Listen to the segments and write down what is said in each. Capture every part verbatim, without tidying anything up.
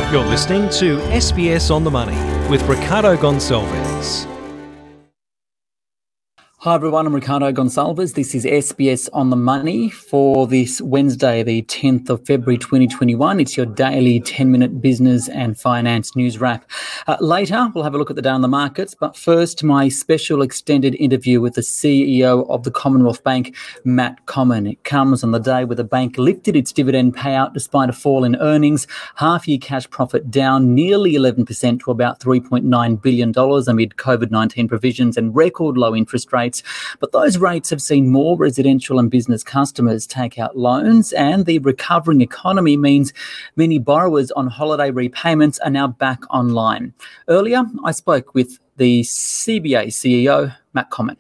You're listening to S B S On The Money with Ricardo Gonçalves. Hi everyone, I'm Ricardo Gonçalves. This is S B S On The Money for this Wednesday, the tenth of February twenty twenty-one. It's your daily ten-minute business and finance news wrap. Uh, later, we'll have a look at the day on the markets, but first, my special extended interview with the C E O of the Commonwealth Bank, Matt Comyn. It comes on the day where the bank lifted its dividend payout despite a fall in earnings, half-year cash profit down nearly eleven percent to about three point nine billion dollars amid COVID nineteen provisions and record low interest rates. But those rates have seen more residential and business customers take out loans, and the recovering economy means many borrowers on holiday repayments are now back online. Earlier, I spoke with the C B A C E O, Matt Comyn.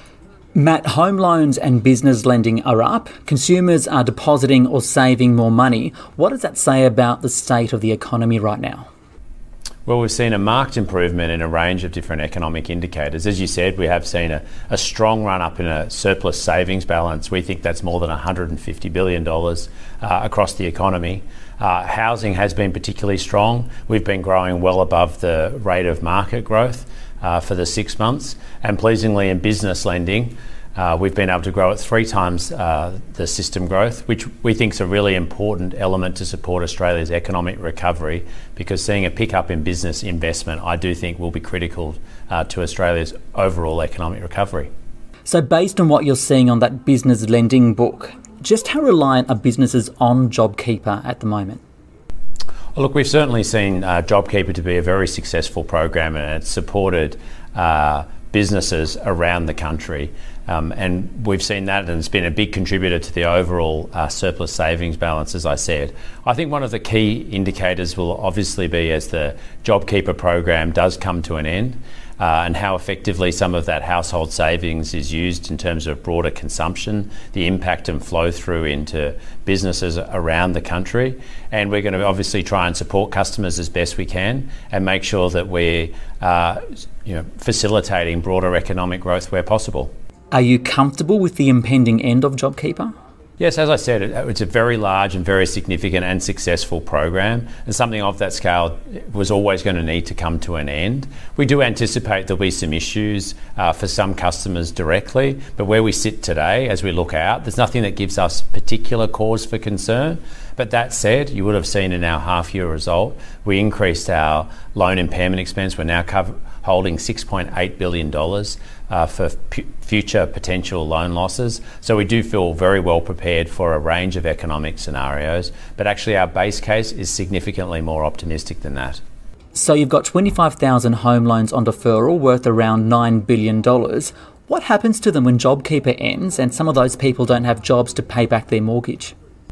Matt, home loans and business lending are up. Consumers are depositing or saving more money. What does that say about the state of the economy right now? Well, we've seen a marked improvement in a range of different economic indicators. As you said, we have seen a, a strong run up in a surplus savings balance. We think that's more than one hundred fifty billion dollars uh, across the economy. Uh, housing has been particularly strong. We've been growing well above the rate of market growth uh, for the six months. And pleasingly in business lending, Uh, we've been able to grow at three times uh, the system growth, which we think is a really important element to support Australia's economic recovery, because seeing a pickup in business investment, I do think will be critical uh, to Australia's overall economic recovery. So based on what you're seeing on that business lending book, just how reliant are businesses on JobKeeper at the moment? Well, look, we've certainly seen uh, JobKeeper to be a very successful program, and it's supported uh, businesses around the country. Um, and we've seen that, and it's been a big contributor to the overall uh, surplus savings balance, as I said. I think one of the key indicators will obviously be as the JobKeeper program does come to an end, uh, and how effectively some of that household savings is used in terms of broader consumption, the impact and flow through into businesses around the country. And we're going to obviously try and support customers as best we can and make sure that we're uh, you know, facilitating broader economic growth where possible. Are you comfortable with the impending end of JobKeeper? Yes, as I said, it's a very large and very significant and successful program, and something of that scale was always going to need to come to an end. We do anticipate there'll be some issues uh, for some customers directly, but where we sit today, as we look out, there's nothing that gives us particular cause for concern. But that said, you would have seen in our half-year result, we increased our loan impairment expense. We're now cover- holding six point eight billion dollars uh, for p- future potential loan losses. So we do feel very well prepared for a range of economic scenarios, but actually our base case is significantly more optimistic than that. So you've got twenty-five thousand home loans on deferral worth around nine billion dollars. What happens to them when JobKeeper ends and some of those people don't have jobs to pay back their mortgage?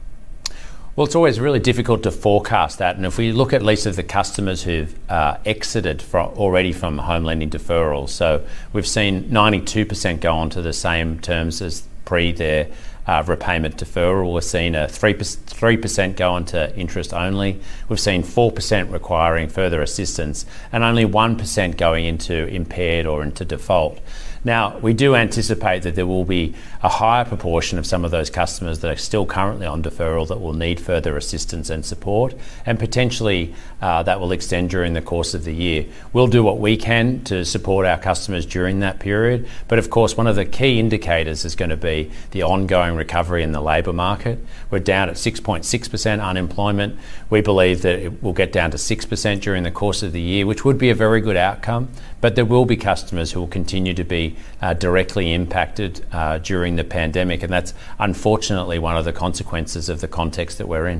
Well, it's always really difficult to forecast that. And if we look at least of the customers who've uh, exited from, already from home lending deferrals, so we've seen ninety-two percent go on to the same terms as pre their uh, repayment deferral. We've seen a three percent go on to interest only. We've seen four percent requiring further assistance and only one percent going into impaired or into default. Now, we do anticipate that there will be a higher proportion of some of those customers that are still currently on deferral that will need further assistance and support, and potentially uh, that will extend during the course of the year. We'll do what we can to support our customers during that period, but of course one of the key indicators is going to be the ongoing recovery in the labour market. We're down at six point six percent unemployment. We believe that it will get down to six percent during the course of the year, which would be a very good outcome, but there will be customers who will continue to be Uh, directly impacted uh, during the pandemic, and that's unfortunately one of the consequences of the context that we're in.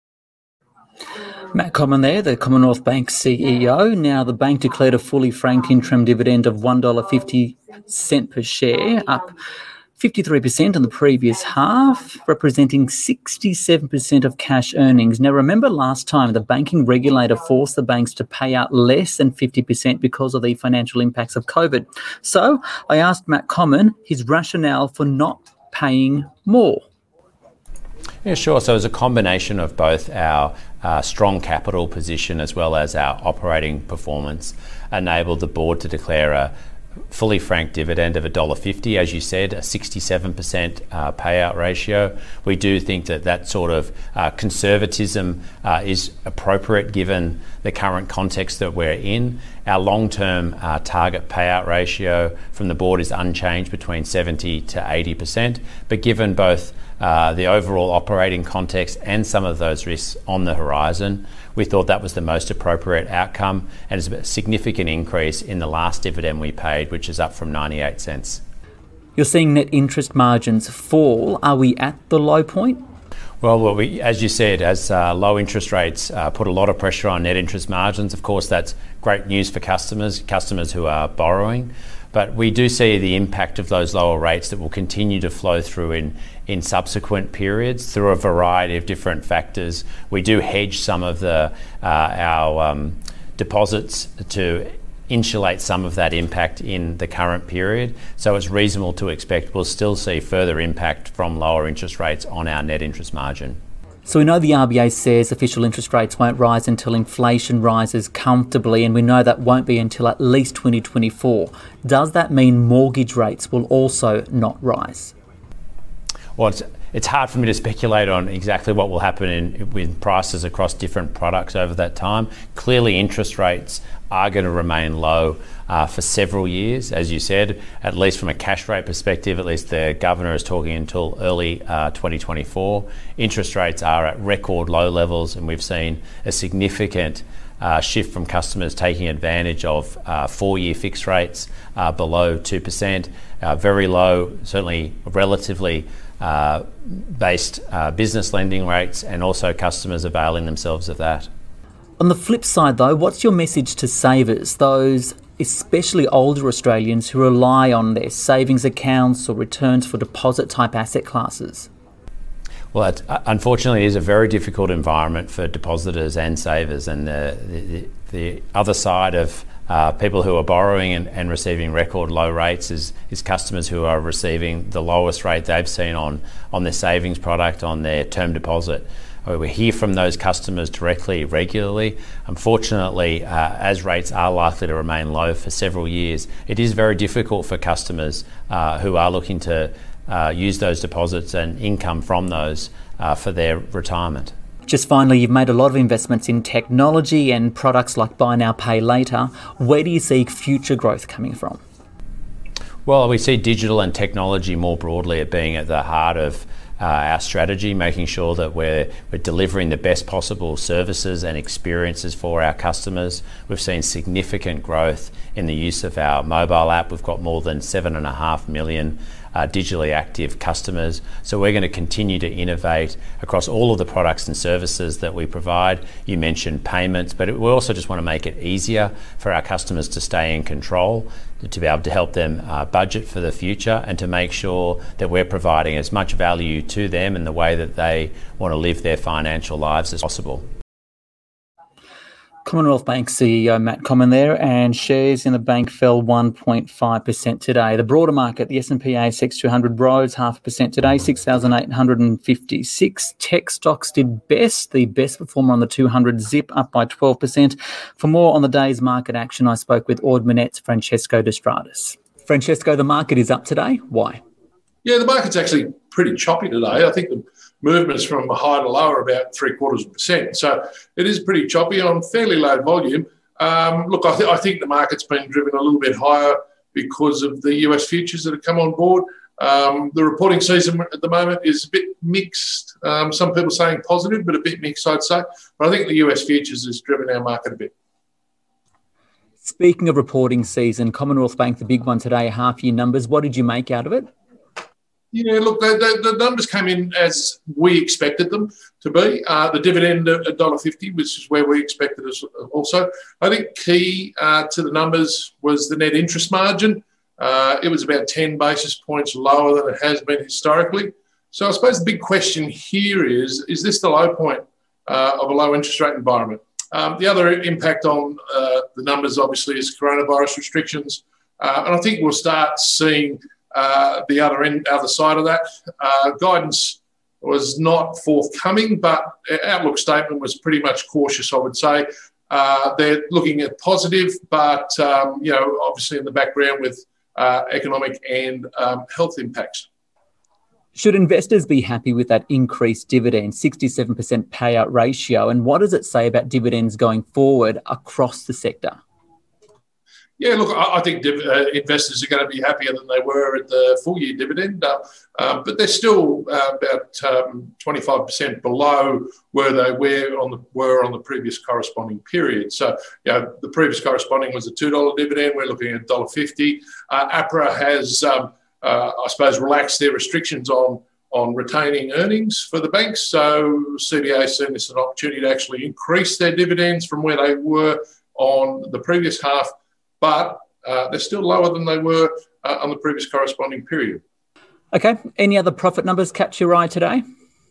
Matt Comyn there, the Commonwealth Bank C E O. Now the bank declared a fully franked interim dividend of one dollar fifty per share, up fifty-three percent on the previous half, representing sixty-seven percent of cash earnings. Now, remember last time the banking regulator forced the banks to pay out less than fifty percent because of the financial impacts of COVID. So I asked Matt Comyn his rationale for not paying more. Yeah, sure. So it's a combination of both our uh, strong capital position as well as our operating performance enabled the board to declare a fully franked dividend of one dollar fifty, as you said, a sixty-seven percent uh, payout ratio. We do think that that sort of uh, conservatism uh, is appropriate given the current context that we're in. Our long-term uh, target payout ratio from the board is unchanged between seventy to eighty percent, but given both uh, the overall operating context and some of those risks on the horizon, we thought that was the most appropriate outcome, and it's a significant increase in the last dividend we paid, which is up from ninety-eight cents. You're seeing net interest margins fall. Are we at the low point? Well, well we, as you said, as uh, low interest rates uh, put a lot of pressure on net interest margins, of course, that's great news for customers, customers who are borrowing. But we do see the impact of those lower rates that will continue to flow through in, in subsequent periods through a variety of different factors. We do hedge some of the uh, our um, deposits to insulate some of that impact in the current period. So it's reasonable to expect we'll still see further impact from lower interest rates on our net interest margin. So we know the R B A says official interest rates won't rise until inflation rises comfortably, and we know that won't be until at least twenty twenty-four. Does that mean mortgage rates will also not rise? Well, it's, it's hard for me to speculate on exactly what will happen in, with prices across different products over that time. Clearly, interest rates are going to remain low uh, for several years, as you said, at least from a cash rate perspective. At least the governor is talking until early uh, twenty twenty-four. Interest rates are at record low levels, and we've seen a significant uh, shift from customers taking advantage of uh, four-year fixed rates uh, below two percent, uh, very low, certainly relatively uh, based uh, business lending rates, and also customers availing themselves of that. On the flip side, though, what's your message to savers, those especially older Australians who rely on their savings accounts or returns for deposit-type asset classes? Well, it, uh, unfortunately, it is a very difficult environment for depositors and savers, and the, the, the other side of uh, people who are borrowing and, and receiving record low rates is, is customers who are receiving the lowest rate they've seen on, on their savings product, on their term deposit. We hear from those customers directly, regularly. Unfortunately, uh, as rates are likely to remain low for several years, it is very difficult for customers uh, who are looking to uh, use those deposits and income from those uh, for their retirement. Just finally, you've made a lot of investments in technology and products like Buy Now, Pay Later. Where do you see future growth coming from? Well, we see digital and technology more broadly at being at the heart of Uh, our strategy, making sure that we're, we're delivering the best possible services and experiences for our customers. We've seen significant growth in the use of our mobile app. We've got more than seven and a half million uh, digitally active customers. So we're going to continue to innovate across all of the products and services that we provide. You mentioned payments, but it, we also just want to make it easier for our customers to stay in control, to be able to help them uh, budget for the future, and to make sure that we're providing as much value to them in the way that they want to live their financial lives as possible. Commonwealth Bank C E O Matt Comyn there, and shares in the bank fell one point five percent today. The broader market, the S and P A S X two hundred rose half a percent today, six thousand eight hundred fifty-six. Tech stocks did best, the best performer on the two hundred, Zip up by twelve percent. For more on the day's market action, I spoke with Ord Minnett's Francesco D'Estrades. Francesco, the market is up today. Why? Yeah, the market's actually pretty choppy today. I think the movements from high to low are about three quarters of a percent. So it is pretty choppy on fairly low volume. Um, look, I, th- I think the market's been driven a little bit higher because of the U S futures that have come on board. Um, the reporting season at the moment is a bit mixed. Um, some people saying positive, but a bit mixed, I'd say. But I think the U S futures has driven our market a bit. Speaking of reporting season, Commonwealth Bank, the big one today, half-year numbers. What did you make out of it? Yeah, look, the, the, the numbers came in as we expected them to be. Uh, the dividend at one dollar fifty, which is where we expected us also. I think key uh, to the numbers was the net interest margin. Uh, it was about ten basis points lower than it has been historically. So I suppose the big question here is, is this the low point uh, of a low interest rate environment? Um, the other impact on uh, the numbers, obviously, is coronavirus restrictions. Uh, and I think we'll start seeing Uh, the other end, other side of that. Uh, guidance was not forthcoming, but outlook statement was pretty much cautious, I would say. Uh, they're looking at positive, but, um, you know, obviously in the background with uh, economic and um, health impacts. Should investors be happy with that increased dividend, sixty-seven percent payout ratio? And what does it say about dividends going forward across the sector? Yeah, look, I, I think div- uh, investors are going to be happier than they were at the full year dividend, uh, uh, but they're still uh, about um, twenty-five percent below where they were on the were on the previous corresponding period. So, you know, the previous corresponding was a two dollars dividend. We're looking at one dollar fifty. Uh, APRA has, um, uh, I suppose, relaxed their restrictions on on retaining earnings for the banks. So, C B A has seen this as an opportunity to actually increase their dividends from where they were on the previous half. But uh, they're still lower than they were uh, on the previous corresponding period. Okay. Any other profit numbers catch your eye today?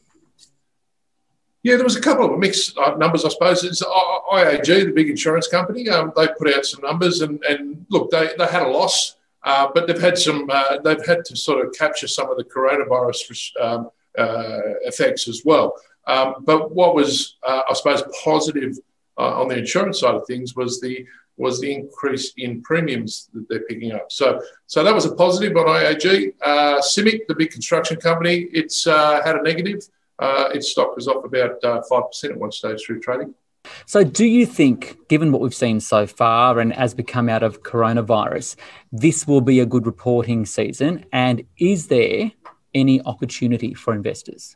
Yeah, there was a couple of mixed uh, numbers, I suppose. It's I A G, the big insurance company. Um, they put out some numbers, and, and look, they, they had a loss, uh, but they've had some. Uh, they've had to sort of capture some of the coronavirus um, uh, effects as well. Um, but what was, uh, I suppose, positive uh, on the insurance side of things was the was the increase in premiums that they're picking up. So so that was a positive on I A G. Uh, CIMIC, the big construction company, it's uh, had a negative. Uh, its stock was off about uh, five percent at one stage through trading. So do you think, given what we've seen so far and as we come out of coronavirus, this will be a good reporting season? And is there any opportunity for investors?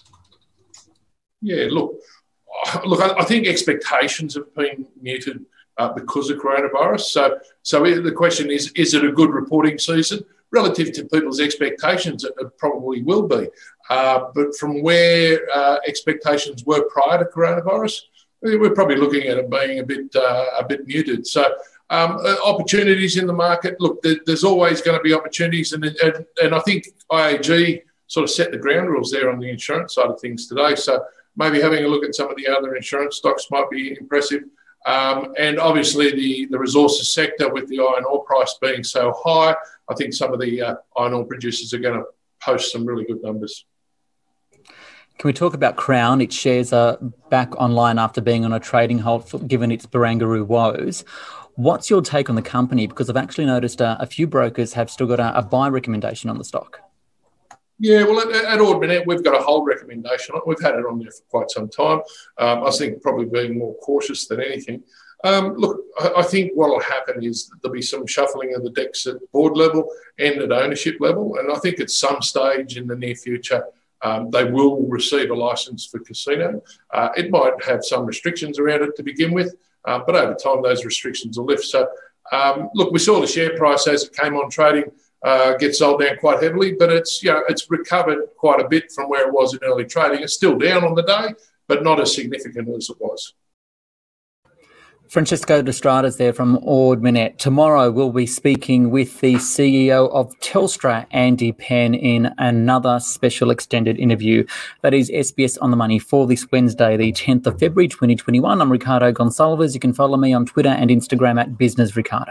Yeah, look, look. I, I think expectations have been muted Uh, because of coronavirus. So so the question is, is it a good reporting season? Relative to people's expectations, it, it probably will be. Uh, but from where uh, expectations were prior to coronavirus, we're probably looking at it being a bit uh, a bit muted. So um, uh, opportunities in the market, look, there, there's always going to be opportunities. And, and, and I think I A G sort of set the ground rules there on the insurance side of things today. So maybe having a look at some of the other insurance stocks might be impressive. Um, and obviously the, the resources sector with the iron ore price being so high, I think some of the uh, iron ore producers are going to post some really good numbers. Can we talk about Crown? Its shares are back online after being on a trading halt given its Barangaroo woes. What's your take on the company? Because I've actually noticed uh, a few brokers have still got a, a buy recommendation on the stock. Yeah, well, at, at Ord Minnett, we've got a hold recommendation. We've had it on there for quite some time. Um, I think probably being more cautious than anything. Um, look, I, I think what will happen is that there'll be some shuffling of the decks at board level and at ownership level. And I think at some stage in the near future, um, they will receive a licence for casino. Uh, it might have some restrictions around it to begin with, uh, but over time, those restrictions will lift. So, um, look, we saw the share price as it came on trading Uh, get sold down quite heavily, but it's you know it's recovered quite a bit from where it was in early trading. It's still down on the day, but not as significant as it was. Francesco D'Estrada's there from Ord Minnett. Tomorrow we'll be speaking with the C E O of Telstra, Andy Penn, in another special extended interview. That is S B S On The Money for this Wednesday, the tenth of February twenty twenty-one. I'm Ricardo Gonsalves. You can follow me on Twitter and Instagram at Business Ricardo.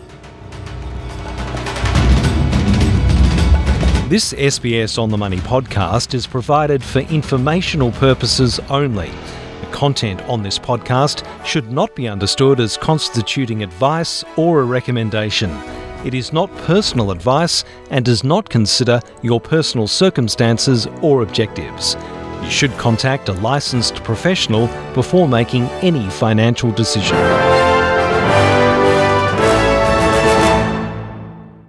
This S B S On The Money podcast is provided for informational purposes only. The content on this podcast should not be understood as constituting advice or a recommendation. It is not personal advice and does not consider your personal circumstances or objectives. You should contact a licensed professional before making any financial decision.